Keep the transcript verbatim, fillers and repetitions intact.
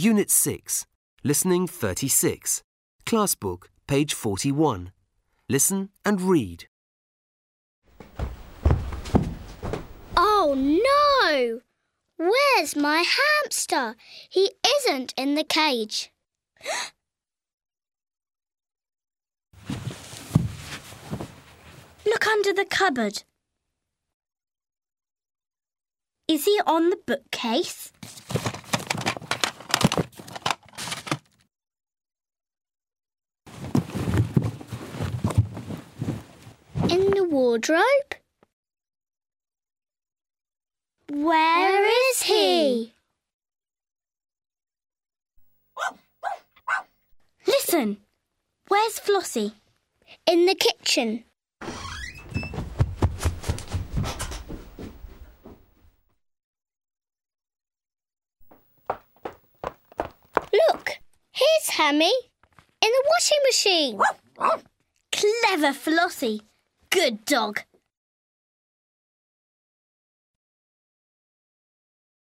Unit six, Listening thirty-six. Class book, page forty-one. Listen and read. Oh no! Where's my hamster? He isn't in the cage. Look under the cupboard. Is he on the bookcase? In the wardrobe? Where is he? Listen, where's Flossie? In the kitchen. Look, here's Hammy in the washing machine. Clever Flossie. Good dog.